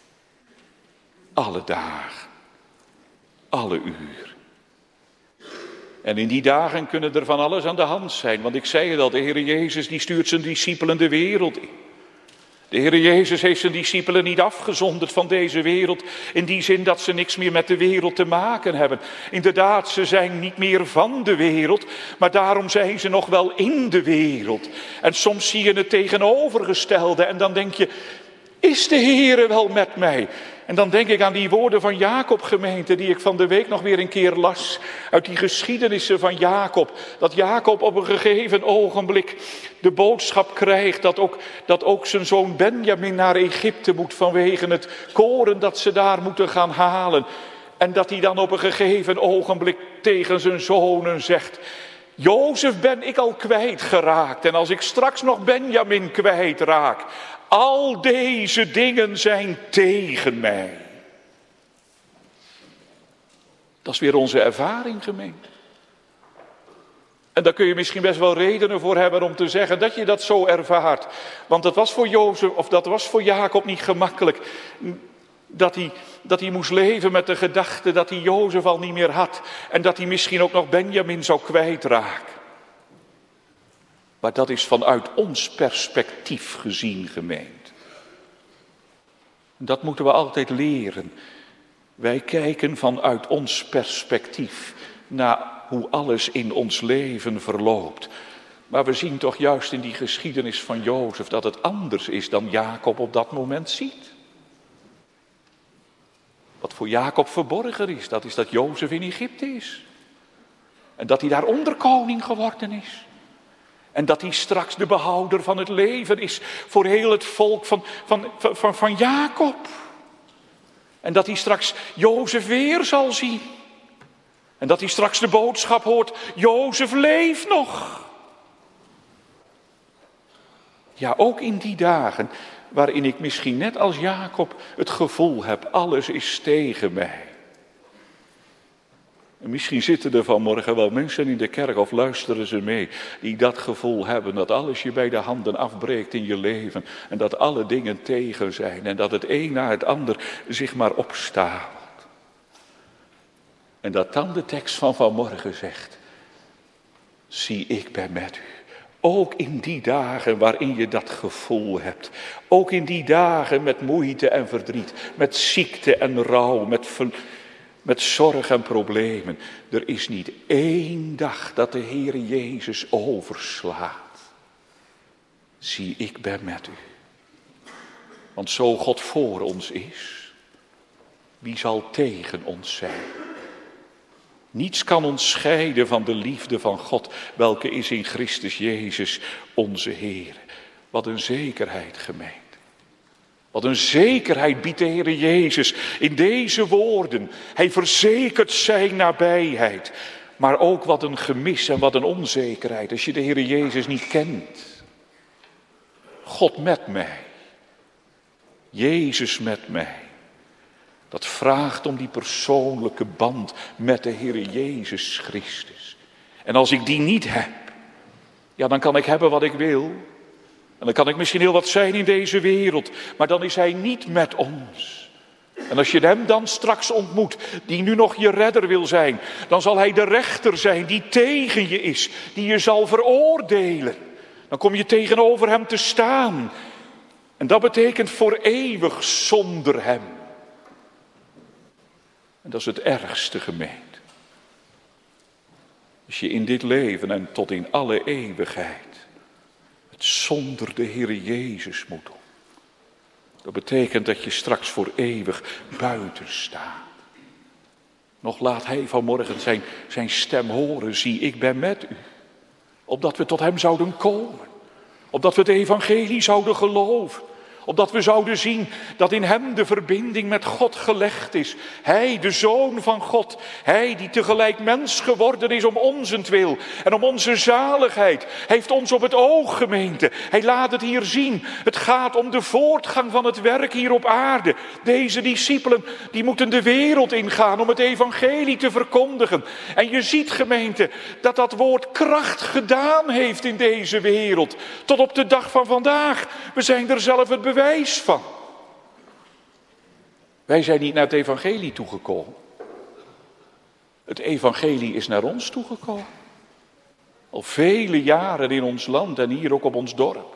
Alle dagen, alle uren. En in die dagen kunnen er van alles aan de hand zijn, want ik zei het al, de Heer Jezus die stuurt zijn discipelen de wereld in. De Heer Jezus heeft zijn discipelen niet afgezonderd van deze wereld, in die zin dat ze niks meer met de wereld te maken hebben. Inderdaad, ze zijn niet meer van de wereld, maar daarom zijn ze nog wel in de wereld. En soms zie je het tegenovergestelde en dan denk je, is de Heer wel met mij? En dan denk ik aan die woorden van Jacob, gemeente, die ik van de week nog weer een keer las. Uit die geschiedenissen van Jacob. Dat Jacob op een gegeven ogenblik de boodschap krijgt dat ook zijn zoon Benjamin naar Egypte moet vanwege het koren dat ze daar moeten gaan halen. En dat hij dan op een gegeven ogenblik tegen zijn zonen zegt: Jozef ben ik al kwijtgeraakt en als ik straks nog Benjamin kwijtraak, al deze dingen zijn tegen mij. Dat is weer onze ervaring, gemeente. En daar kun je misschien best wel redenen voor hebben om te zeggen dat je dat zo ervaart. Want dat was voor Jozef, of dat was voor Jacob niet gemakkelijk. Dat hij moest leven met de gedachte dat hij Jozef al niet meer had. En dat hij misschien ook nog Benjamin zou kwijtraken. Maar dat is vanuit ons perspectief gezien, gemeente. Dat moeten we altijd leren. Wij kijken vanuit ons perspectief naar hoe alles in ons leven verloopt. Maar we zien toch juist in die geschiedenis van Jozef dat het anders is dan Jacob op dat moment ziet. Wat voor Jacob verborgen is dat Jozef in Egypte is. En dat hij daar onderkoning geworden is. En dat hij straks de behouder van het leven is voor heel het volk van Jacob. En dat hij straks Jozef weer zal zien. En dat hij straks de boodschap hoort: Jozef leeft nog. Ja, ook in die dagen waarin ik misschien net als Jacob het gevoel heb: alles is tegen mij. En misschien zitten er vanmorgen wel mensen in de kerk of luisteren ze mee die dat gevoel hebben dat alles je bij de handen afbreekt in je leven. En dat alle dingen tegen zijn en dat het een na het ander zich maar opstapelt. En dat dan de tekst van vanmorgen zegt: zie, ik ben met u. Ook in die dagen waarin je dat gevoel hebt. Ook in die dagen met moeite en verdriet. Met ziekte en rouw. Met zorg en problemen. Er is niet één dag dat de Heer Jezus overslaat. Zie, ik ben met u. Want zo God voor ons is, wie zal tegen ons zijn? Niets kan ons scheiden van de liefde van God, welke is in Christus Jezus onze Heer. Wat een zekerheid, gemeente. Wat een zekerheid biedt de Heer Jezus in deze woorden. Hij verzekert zijn nabijheid. Maar ook wat een gemis en wat een onzekerheid als je de Heer Jezus niet kent. God met mij. Jezus met mij. Dat vraagt om die persoonlijke band met de Heer Jezus Christus. En als ik die niet heb, ja, dan kan ik hebben wat ik wil. En dan kan ik misschien heel wat zijn in deze wereld, maar dan is Hij niet met ons. En als je Hem dan straks ontmoet, die nu nog je redder wil zijn, dan zal Hij de rechter zijn die tegen je is, die je zal veroordelen. Dan kom je tegenover Hem te staan. En dat betekent voor eeuwig zonder Hem. En dat is het ergste, gemeente. Als je in dit leven en tot in alle eeuwigheid het zonder de Heer Jezus moet doen. Dat betekent dat je straks voor eeuwig buiten staat. Nog laat Hij vanmorgen zijn stem horen. Zie, ik ben met u. Opdat we tot Hem zouden komen. Opdat we het evangelie zouden geloven. Opdat we zouden zien dat in Hem de verbinding met God gelegd is. Hij, de Zoon van God. Hij die tegelijk mens geworden is om onzentwil en om onze zaligheid. Hij heeft ons op het oog, gemeente. Hij laat het hier zien. Het gaat om de voortgang van het werk hier op aarde. Deze discipelen die moeten de wereld ingaan om het evangelie te verkondigen. En je ziet, gemeente, dat dat woord kracht gedaan heeft in deze wereld. Tot op de dag van vandaag. We zijn er zelf het bewijs van. Wij zijn niet naar het evangelie toegekomen. Het evangelie is naar ons toegekomen. Al vele jaren in ons land en hier ook op ons dorp.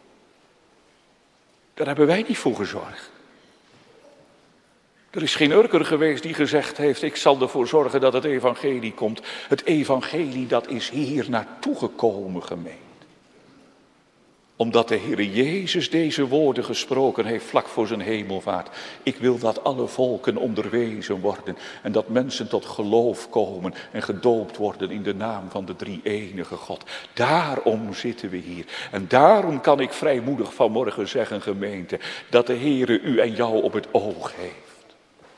Daar hebben wij niet voor gezorgd. Er is geen Urker geweest die gezegd heeft: ik zal ervoor zorgen dat het evangelie komt. Het evangelie dat is hier naartoe gekomen, gemeente. Omdat de Heer Jezus deze woorden gesproken heeft vlak voor zijn hemelvaart. Ik wil dat alle volken onderwezen worden en dat mensen tot geloof komen en gedoopt worden in de naam van de drie-enige God. Daarom zitten we hier. En daarom kan ik vrijmoedig vanmorgen zeggen, gemeente, dat de Heer u en jou op het oog heeft.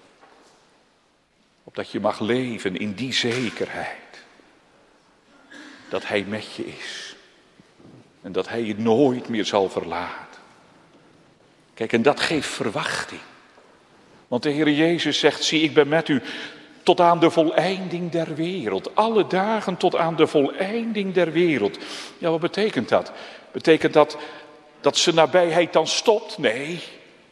Opdat je mag leven in die zekerheid dat Hij met je is. En dat Hij je nooit meer zal verlaten. Kijk, en dat geeft verwachting. Want de Heer Jezus zegt, zie, ik ben met u tot aan de voleinding der wereld. Alle dagen tot aan de voleinding der wereld. Ja, wat betekent dat? Betekent dat zijn nabijheid dan stopt? Nee.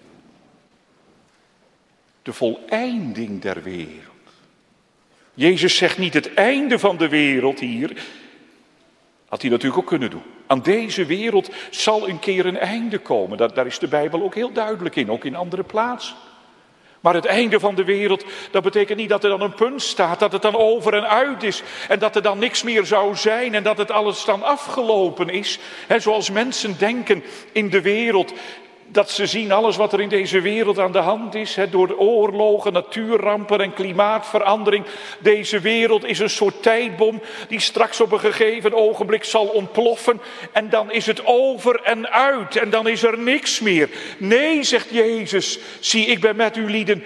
De voleinding der wereld. Jezus zegt niet het einde van de wereld hier. Had hij natuurlijk ook kunnen doen. Aan deze wereld zal een keer een einde komen. Daar is de Bijbel ook heel duidelijk in, ook in andere plaatsen. Maar het einde van de wereld, dat betekent niet dat er dan een punt staat, dat het dan over en uit is. En dat er dan niks meer zou zijn en dat het alles dan afgelopen is. Zoals mensen denken in de wereld, dat ze zien alles wat er in deze wereld aan de hand is. Door oorlogen, natuurrampen en klimaatverandering. Deze wereld is een soort tijdbom die straks op een gegeven ogenblik zal ontploffen. En dan is het over en uit en dan is er niks meer. Nee, zegt Jezus, zie, ik ben met u lieden.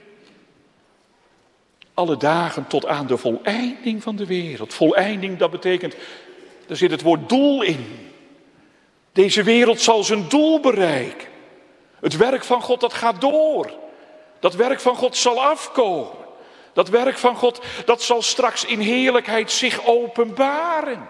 Alle dagen tot aan de voleinding van de wereld. Voleinding, dat betekent, daar zit het woord doel in. Deze wereld zal zijn doel bereiken. Het werk van God, dat gaat door. Dat werk van God zal afkomen. Dat werk van God, dat zal straks in heerlijkheid zich openbaren.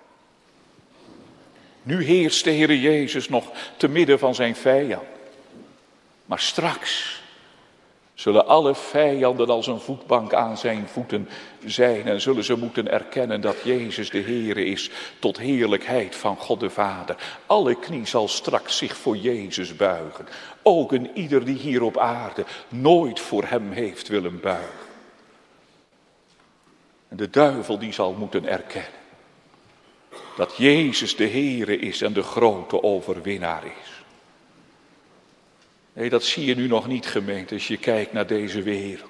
Nu heerst de Heer Jezus nog te midden van zijn vijand. Maar straks zullen alle vijanden als een voetbank aan zijn voeten zijn. En zullen ze moeten erkennen dat Jezus de Heer is tot heerlijkheid van God de Vader. Alle knie zal straks zich voor Jezus buigen. Ook een ieder die hier op aarde nooit voor hem heeft willen buigen. En de duivel die zal moeten erkennen dat Jezus de Heer is en de grote overwinnaar is. Nee, dat zie je nu nog niet, gemeente, als je kijkt naar deze wereld.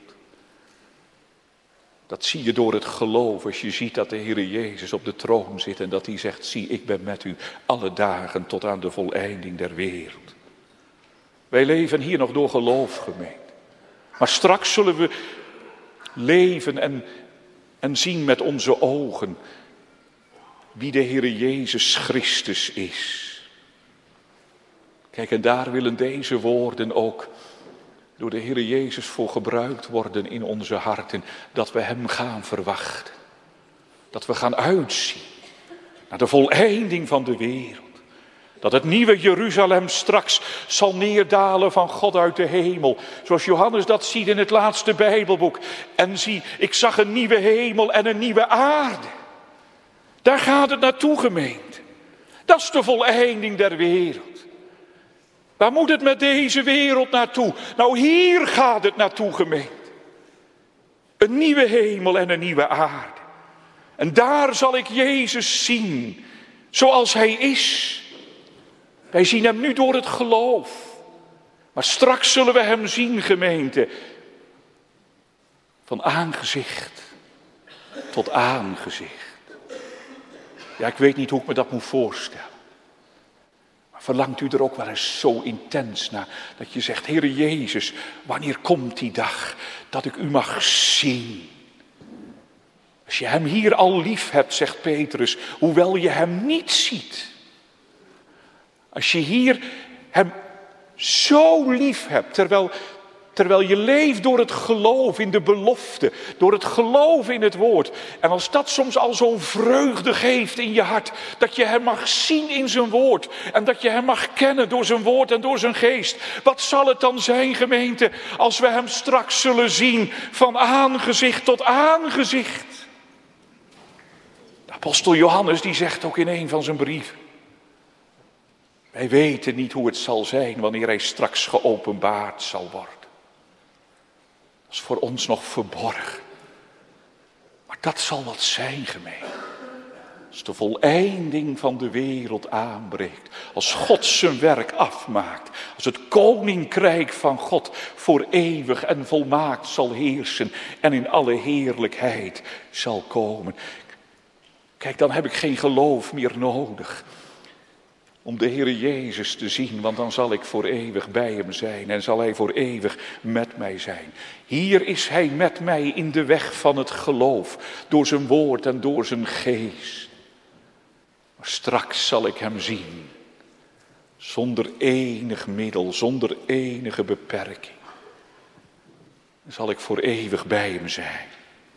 Dat zie je door het geloof, als je ziet dat de Heer Jezus op de troon zit en dat hij zegt, zie, ik ben met u alle dagen tot aan de voleinding der wereld. Wij leven hier nog door geloof, gemeente. Maar straks zullen we leven en zien met onze ogen wie de Heer Jezus Christus is. Kijk, en daar willen deze woorden ook door de Heer Jezus voor gebruikt worden in onze harten. Dat we hem gaan verwachten. Dat we gaan uitzien naar de voleinding van de wereld. Dat het nieuwe Jeruzalem straks zal neerdalen van God uit de hemel. Zoals Johannes dat ziet in het laatste Bijbelboek. En zie, ik zag een nieuwe hemel en een nieuwe aarde. Daar gaat het naartoe, gemeente. Dat is de voleinding der wereld. Waar moet het met deze wereld naartoe? Nou, hier gaat het naartoe, gemeente. Een nieuwe hemel en een nieuwe aarde. En daar zal ik Jezus zien, zoals hij is. Wij zien hem nu door het geloof. Maar straks zullen we hem zien, gemeente. Van aangezicht tot aangezicht. Ja, ik weet niet hoe ik me dat moet voorstellen. Maar verlangt u er ook wel eens zo intens naar, dat je zegt, Heere Jezus, wanneer komt die dag dat ik u mag zien? Als je hem hier al lief hebt, zegt Petrus, hoewel je hem niet ziet. Als je hier hem zo lief hebt, terwijl je leeft door het geloof in de belofte, door het geloof in het woord. En als dat soms al zo'n vreugde geeft in je hart, dat je hem mag zien in zijn woord. En dat je hem mag kennen door zijn woord en door zijn geest. Wat zal het dan zijn, gemeente, als we hem straks zullen zien van aangezicht tot aangezicht. De apostel Johannes die zegt ook in een van zijn brieven. Wij weten niet hoe het zal zijn wanneer hij straks geopenbaard zal worden. Dat is voor ons nog verborgen. Maar dat zal wat zijn, gemeente. Als de voleinding van de wereld aanbreekt. Als God zijn werk afmaakt. Als het koninkrijk van God voor eeuwig en volmaakt zal heersen. En in alle heerlijkheid zal komen. Kijk, dan heb ik geen geloof meer nodig. Om de Heer Jezus te zien, want dan zal ik voor eeuwig bij hem zijn en zal hij voor eeuwig met mij zijn. Hier is hij met mij in de weg van het geloof, door zijn woord en door zijn geest. Maar straks zal ik hem zien, zonder enig middel, zonder enige beperking. Dan zal ik voor eeuwig bij hem zijn.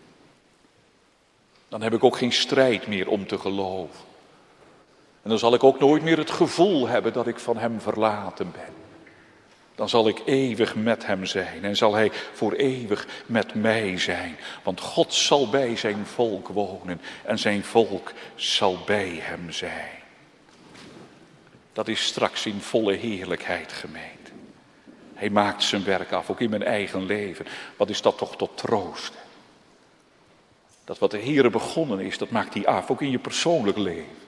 Dan heb ik ook geen strijd meer om te geloven. En dan zal ik ook nooit meer het gevoel hebben dat ik van hem verlaten ben. Dan zal ik eeuwig met hem zijn en zal hij voor eeuwig met mij zijn. Want God zal bij zijn volk wonen en zijn volk zal bij hem zijn. Dat is straks in volle heerlijkheid, gemeente. Hij maakt zijn werk af, ook in mijn eigen leven. Wat is dat toch tot troost. Dat wat de Heere begonnen is, dat maakt hij af, ook in je persoonlijk leven.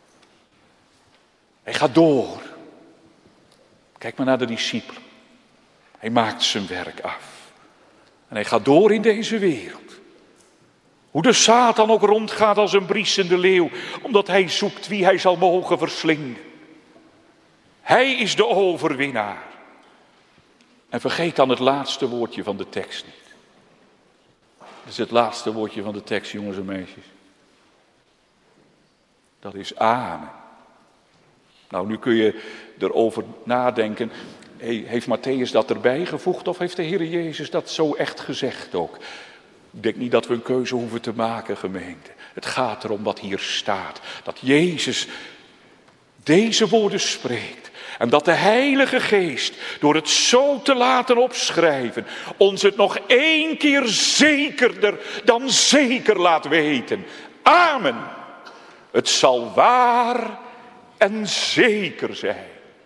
Hij gaat door. Kijk maar naar de discipelen. Hij maakt zijn werk af. En hij gaat door in deze wereld. Hoe de Satan ook rondgaat als een briesende leeuw. Omdat hij zoekt wie hij zal mogen verslinden. Hij is de overwinnaar. En vergeet dan het laatste woordje van de tekst niet. Dat is het laatste woordje van de tekst, jongens en meisjes. Dat is amen. Nou, nu kun je erover nadenken. Heeft Matthäus dat erbij gevoegd of heeft de Heer Jezus dat zo echt gezegd ook? Ik denk niet dat we een keuze hoeven te maken, gemeente. Het gaat erom wat hier staat. Dat Jezus deze woorden spreekt. En dat de Heilige Geest, door het zo te laten opschrijven, ons het nog 1 keer zekerder dan zeker laat weten. Amen. Het zal waar en zeker zijn.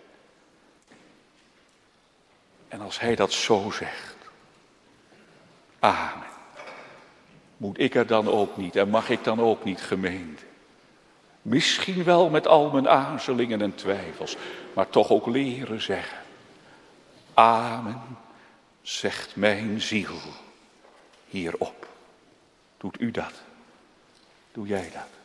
En als hij dat zo zegt, amen. Moet ik er dan ook niet en mag ik dan ook niet, gemeente? Misschien wel met al mijn aarzelingen en twijfels, maar toch ook leren zeggen. Amen, zegt mijn ziel hierop. Doet u dat? Doe jij dat?